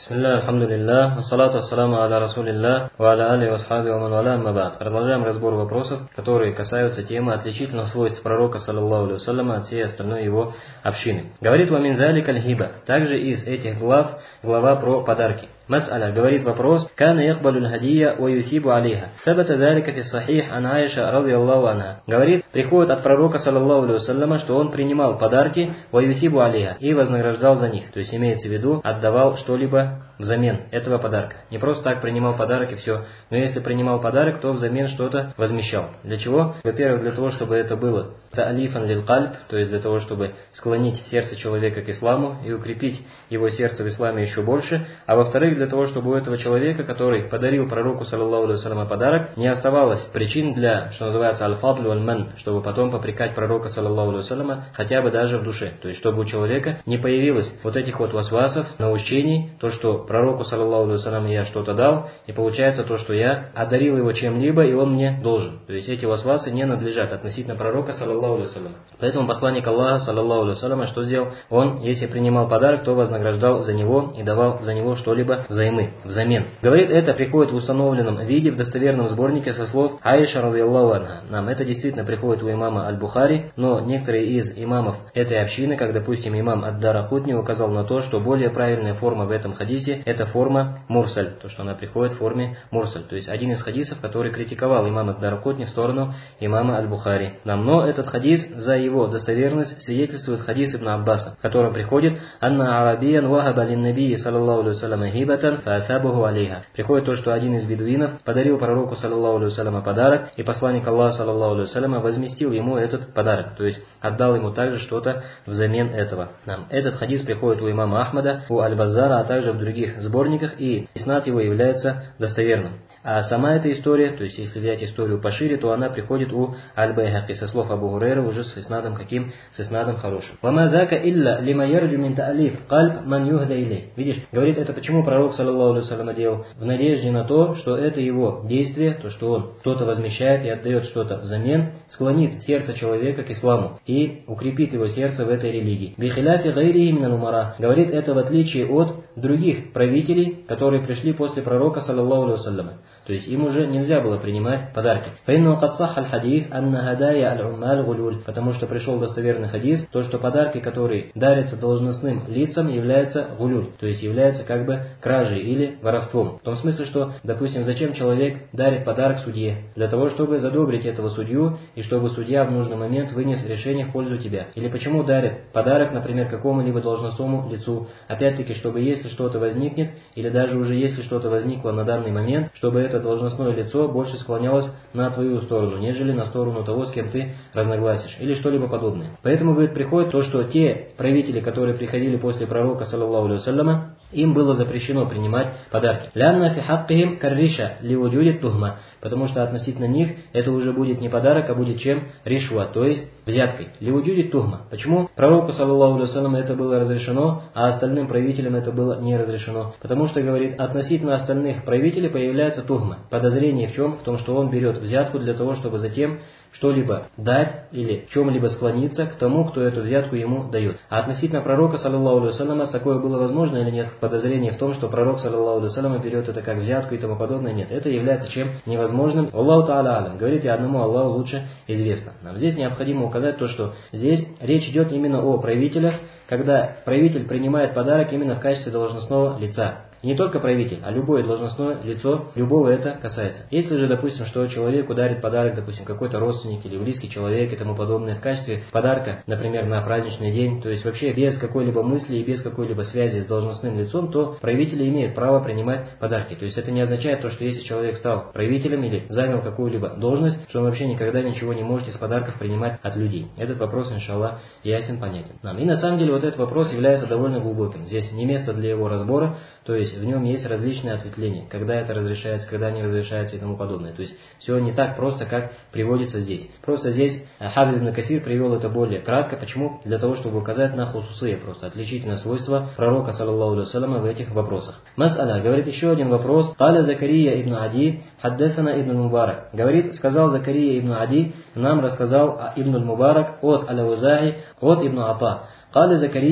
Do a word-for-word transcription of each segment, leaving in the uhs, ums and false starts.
Бисмилля, алхамдулилля, ассалату ассаламу аля расулилля, ва аля али васхаби ва ман валя, амма ба'д. Продолжаем разбор вопросов, которые касаются темы отличительных свойств пророка, саллаллаху алейхи вассаляма, от всей остальной его общины. Говорит ва мин залика аль-хиба. Также из этих глав, глава про подарки. Мас'аля, говорит вопрос, кана яхбалю аль-хадия ва юсибу алейха. Сабата залика фи сахих ан Аиша радийаллаху анха. Говорит, приходит от пророка, саллаллаху алейхи вассаляма, что он принимал подарки ва юсибу алейха и вознаграждал за них. То есть имеется в виду, отдавал что-либо взамен этого подарка. Не просто так принимал подарок и все. Но если принимал подарок, то взамен что-то возмещал. Для чего? Во-первых, для того, чтобы это было та'алифан лил кальб, то есть для того, чтобы склонить сердце человека к исламу и укрепить его сердце в исламе еще больше. А во-вторых, для того, чтобы у этого человека, который подарил пророку, саллаллаху алейхи вассаляма, подарок, не оставалось причин для, что называется, аль-фадлю аль-ман, чтобы потом попрекать пророка, саллаллаху алейхи вассаляма, хотя бы даже в душе. То есть, чтобы у человека не появилось вот этих вот васвасов, наущений, то, что пророку, саллаллаху алейхи вассаляма, я что-то дал, и получается то, что я одарил его чем-либо, и он мне должен. То есть, эти васвасы не надлежат относительно пророка, саллаллаху алейхи вассаляма. Поэтому посланник Аллаха, саллаллаху алейхи вассаляма, что сделал? Он, если принимал подарок, то вознаграждал за него и давал за него что-либо взаймы, взамен. Говорит, это приходит в установленном виде в достоверном сборнике со слов Аиша радийаллаху анха. Нам это действительно приходит у имама Аль-Бухари, но некоторые из имамов этой общины, как, допустим, имам Ад-Даракутни, указал на то, что более правильная форма в этом хадисе – это форма мурсаль, то, что она приходит в форме мурсаль. То есть один из хадисов, который критиковал имама Ад-Даракутни в сторону имама Аль-Бухари. Нам, но этот хадис, за его достоверность свидетельствует хадис Ибн Аббаса, в котором приходит «Анна арабиян вахаба лин набии саллаллаху алейхи вассаляма хибатан фаасабуху алейха». Приходит то, что один из бедуинов подарил пророку, саллаллаху алейхи вассаляма, подарок, и посланник Аллаха, саллаллаху алейхи вассаляма, возместил ему этот подарок, то есть отдал ему также что-то взамен этого. Нам этот хадис приходит у имама Ахмада, у Аль-Баззара, а также в других сборниках, и иснад его является достоверным. А сама эта история, то есть если взять историю пошире, то она приходит у Аль-Байхаки со слов Абу Хурейры уже с иснадом каким? С иснадом хорошим. «Вама зака илля лима ярджу мин та'алиф кальб ман юхда илей». Видишь, говорит, это почему пророк, саллаллаху алейхи вассалям, делал? В надежде на то, что это его действие, то, что он кто-то возмещает и отдает что-то взамен, склонит сердце человека к исламу и укрепит его сердце в этой религии. «Бихиляфи гайрихи минал умара». Говорит, это в отличие от других правителей, которые пришли после пророка, саллаллаху алейхи вассалям. То есть им уже нельзя было принимать подарки. Потому что пришел достоверный хадис, то, что подарки, которые дарятся должностным лицам, являются гулюль, то есть являются как бы кражей или воровством. В том смысле, что, допустим, зачем человек дарит подарок судье? Для того, чтобы задобрить этого судью, и чтобы судья в нужный момент вынес решение в пользу тебя. Или почему дарит подарок, например, какому-либо должностному лицу? Опять-таки, чтобы если что-то возникнет, или даже уже если что-то возникло на данный момент, чтобы это должностное лицо больше склонялось на твою сторону, нежели на сторону того, с кем ты разногласишь, или что-либо подобное. Поэтому, говорит, приходит то, что те правители, которые приходили после пророка, саллаллаху алейхи вассаляма, им было запрещено принимать подарки. «Лянна фи хаккихим карриша ливуджуди тухма». Потому что относительно них это уже будет не подарок, а будет чем? Ришва, то есть взяткой. «Ливуджуди тухма». Почему пророку, саллаллаху алейхи вассалям, это было разрешено, а остальным правителям это было не разрешено? Потому что, говорит, относительно остальных правителей появляется тухма. Подозрение в чем? В том, что он берет взятку для того, чтобы затем что-либо дать или в чем-либо склониться к тому, кто эту взятку ему дает. А относительно пророка, саллаллаху алейхи вассаляма, такое было возможно или нет? Подозрение в том, что пророк, саллаллаху алейхи вассаляма, берет это как взятку и тому подобное, нет. Это является чем? Невозможным. Аллаху та'аля алям. Говорит, и одному Аллаху лучше известно. Нам здесь необходимо указать то, что здесь речь идет именно о правителях, когда правитель принимает подарок именно в качестве должностного лица. И не только правитель, а любое должностное лицо, любого это касается. Если же, допустим, что человеку дарит подарок, допустим, какой-то родственник или близкий человек и тому подобное в качестве подарка, например, на праздничный день, то есть вообще без какой-либо мысли и без какой-либо связи с должностным лицом, то правители имеют право принимать подарки. То есть это не означает то, что если человек стал правителем или занял какую-либо должность, что он вообще никогда ничего не может из подарков принимать от людей. Этот вопрос, иншаллах, ясен, понятен нам. И на самом деле вот этот вопрос является довольно глубоким. Здесь не место для его разбора, то есть в нем есть различные ответвления, когда это разрешается, когда не разрешается и тому подобное. То есть все не так просто, как приводится здесь. Просто здесь Хафиз ибн Касир привел это более кратко. Почему? Для того, чтобы указать на хусусые, просто отличительное свойство пророка, саллаллаху алейхи вассаляма, в этих вопросах. Мас'аля, говорит еще один вопрос. Каля Закария ибн Ади, хаддасана ибн Мубарак. Говорит, сказал Закария ибн Ади, нам рассказал ибн Мубарак от Аля-Узаи, от ибн Ата. Каля Закария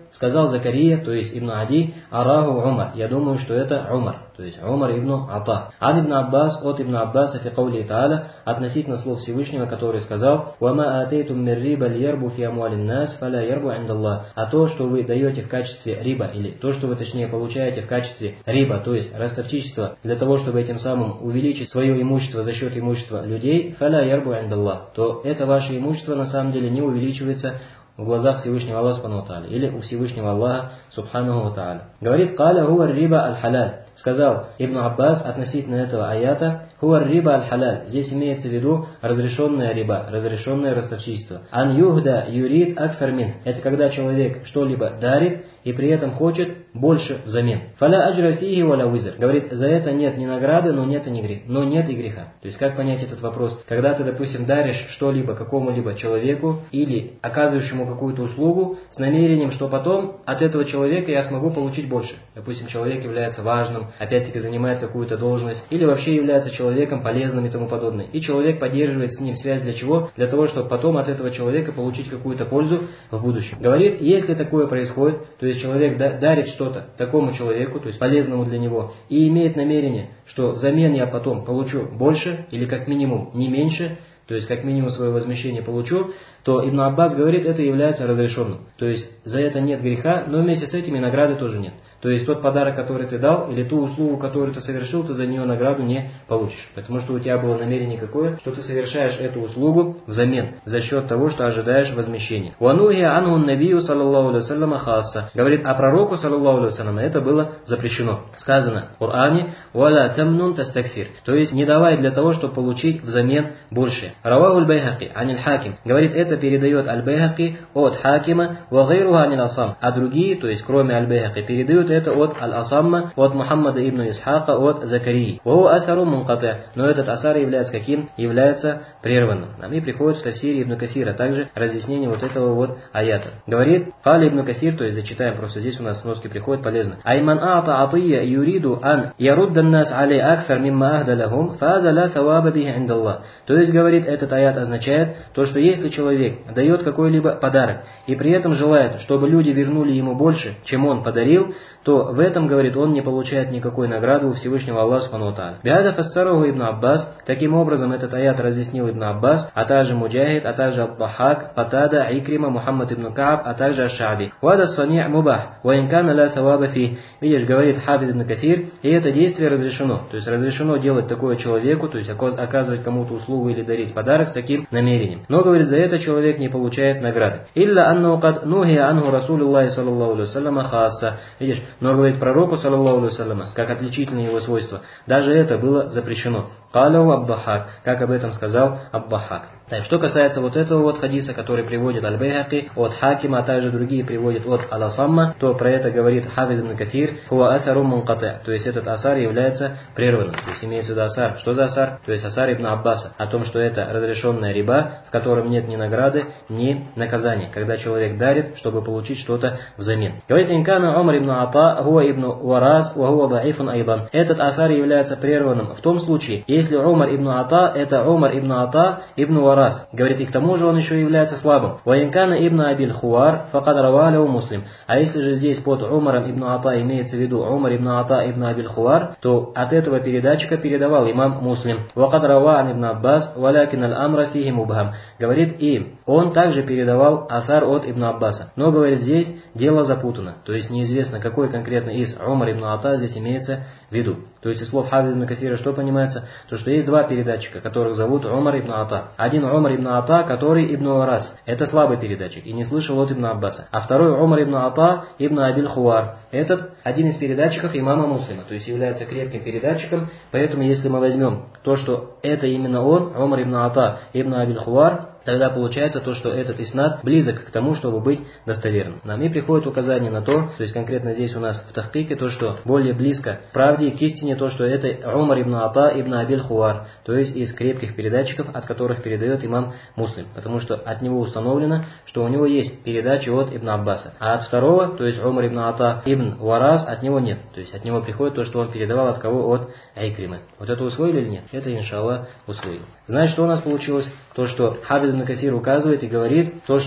сказал Закария, то есть Ибн Ади, араху Умар, я думаю, что это Умар, то есть Умар ибн Ата. Ан ибн Аббас, от Ибн Аббаса, фи каули та'аля, относительно слов Всевышнего, который сказал, «Вама атейтум мир риба льярбу фи амуалин нас, фаля ярбу индаллах». А то, что вы даете в качестве риба, или то, что вы точнее получаете в качестве риба, то есть ростовчичества, для того, чтобы этим самым увеличить свое имущество за счет имущества людей, фаля ярбу индаллах, то это ваше имущество на самом деле не увеличивается в глазах Всевышнего Аллаха Субхану ва Тааля, или у Всевышнего Аллаха Субхану ва Тааля. Говорит, «Каля хуа риба аль-халяль». Сказал Ибн Аббас относительно этого аята, «Хуа риба аль-халяль». Здесь имеется в виду разрешенная риба, разрешенное ростовчичество. «Ан юхда юрид акфар мин». Это когда человек что-либо дарит и при этом хочет больше взамен. «Фаля аджра фиги валя визр». Говорит, за это нет ни награды, но нет и, не грех, но нет и греха. То есть как понять этот вопрос? Когда ты, допустим, даришь что-либо какому-либо человеку или оказываешь ему какую-то услугу с намерением, что потом от этого человека я смогу получить больше. Допустим, человек является важным, опять-таки занимает какую-то должность, или вообще является человеком полезным и тому подобное. И человек поддерживает с ним связь для чего? Для того, чтобы потом от этого человека получить какую-то пользу в будущем. Говорит, если такое происходит, то есть человек дарит что-то такому человеку, то есть полезному для него, и имеет намерение, что взамен я потом получу больше, или как минимум не меньше, то есть как минимум свое возмещение получу, то Ибн Аббас говорит, это является разрешенным. То есть за это нет греха, но вместе с этим и награды тоже нет. То есть тот подарок, который ты дал, или ту услугу, которую ты совершил, ты за нее награду не получишь. Потому что у тебя было намерение какое, что ты совершаешь эту услугу взамен, за счет того, что ожидаешь возмещения. «Ванухия анхун набию, саллаллаху алейхи вассаляма, хасса». Говорит, а пророку, саллаллаху алейхи вассаляма, это было запрещено. Сказано в Коране, «Валя тамнун тастакфир». То есть не давай для того, чтобы получить взамен больше. «Раваху аль-Байхаки, аниль хаким». Говорит, это передает аль-Байхаки от хакима, «Ва гайруха аниль асам». А другие, то есть кроме аль-Байхаки, передают это от Аль-Асамма, от Мухаммада ибн Исхака, от Закарии. «Ваху асару мункати». Но этот асар является каким? Является прерванным. Нам и приходит в тафсире Ибн Касира, также разъяснение вот этого вот аята. Говорит, «Кали Ибн Касир», то есть зачитаем, просто здесь у нас сноски приходят полезно. «Айман аата атия юриду ан яруддан нас алей акфар мимма ахда лахум, фаза ла саваба бихи индаллах». То есть, говорит, этот аят означает то, что если человек дает какой-либо подарок и при этом желает, чтобы люди вернули ему больше, чем он подарил, то в этом, говорит, он не получает никакой награды у Всевышнего Аллаха Субхану ва Тааля. Биада фассараху Ибн Аббас, таким образом этот аят разъяснил Ибн Аббас, а также Муджахид, а также Ад-Дахак, Катада, Икрима, Мухаммад ибн Кааб, а также Аш-Ша'би. Вада сани' мубах, ва ин кана ла саваба фи. Видишь, говорит Хафиз ибн Касир, и это действие разрешено. То есть разрешено делать такое человеку, то есть оказывать кому-то услугу или дарить подарок с таким намерением. Но, говорит, за это человек не получает награды. Илля анну кад нухия анху Расулуллахи саллаллаху алейхи вассаляма хасса. Видишь, но, говорит, пророку, саллаллаху алейхи вассаляма, как отличительное его свойство, даже это было запрещено. Каляу Ад-Дахак, как об этом сказал Ад-Дахак. Так, что касается вот этого вот хадиса, который приводит Аль-Байхаки от Хакима, а также другие приводят от Аль-Асамма, то про это говорит Хафиз ибн Касир, хуа асару мункати, то есть этот асар является прерванным, то есть имеется в виду асар. Что за асар? То есть асар ибн Аббаса, о том, что это разрешенная риба, в котором нет ни награды, ни наказания, когда человек дарит, чтобы получить что-то взамен. Говорит инкана Умар ибн Ата, хуа ибн Варас, ва хуа даифун айдан. Этот асар является прерванным в том случае, если Умар ибн Ата, это Умар ибн Ата ибн Варас, раз. Говорит, и к тому же он еще является слабым. «Ваинкана ибн Абиль Хуар, факад раваляу муслим». А если же здесь под Умаром ибн Ата имеется в виду Умар ибн Ата ибн Абиль Хуар, то от этого передатчика передавал имам Муслим. «Вакад раваан ибн Аббас, валякин аль-амра фихи мубхам». Говорит, и он также передавал асар от ибн Аббаса. Но, говорит, здесь дело запутано. То есть неизвестно, какой конкретно из Умар ибн Ата здесь имеется в виду. То есть из слов Хафиза ибн Касира что понимается? То, что есть два передатчика, которых зовут Умар ибн Ата. Один Умар ибн Ата, который ибн Варас. Это слабый передатчик и не слышал от ибн Аббаса. А второй Умар ибн Ата ибн Абиль Хуар. Этот один из передатчиков имама Муслима. То есть является крепким передатчиком. Поэтому если мы возьмем то, что это именно он, Умар ибн Ата ибн Абиль Хуар, тогда получается то, что этот иснад близок к тому, чтобы быть достоверным. Нам и приходит указание на то, то есть конкретно здесь у нас в тахкике, то, что более близко к правде, к истине, то, что это Умар ибн Ата ибн Абиль Хуар, то есть из крепких передатчиков, от которых передает имам Муслим. Потому что от него установлено, что у него есть передачи от ибн Аббаса. А от второго, то есть Умар ибн Ата ибн Варас, от него нет. То есть от него приходит то, что он передавал от кого? От Айкримы. Вот это усвоили или нет? Это, иншаллах, усвоили. Значит, что у нас получилось? То, что Хафиз ибн Касир указывает и говорит, то, что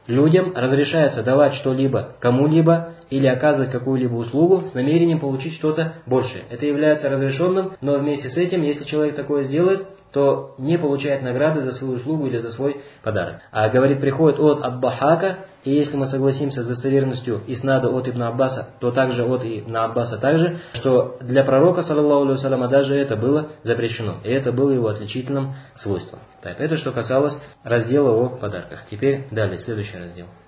людям разрешается давать что-либо кому-либо или оказывать какую-либо услугу с намерением получить что-то большее. Это является разрешенным, но вместе с этим, если человек такое сделает, то не получает награды за свою услугу или за свой подарок. А говорит, приходит от Ад-Дахака, и если мы согласимся с достоверностью иснада от Ибн Аббаса, то также от Ибн Аббаса также, что для пророка, саллаллаху алейхи ва саллям, даже это было запрещено. И это было его отличительным свойством. Так, это что касалось раздела о подарках. Теперь далее, следующий раздел.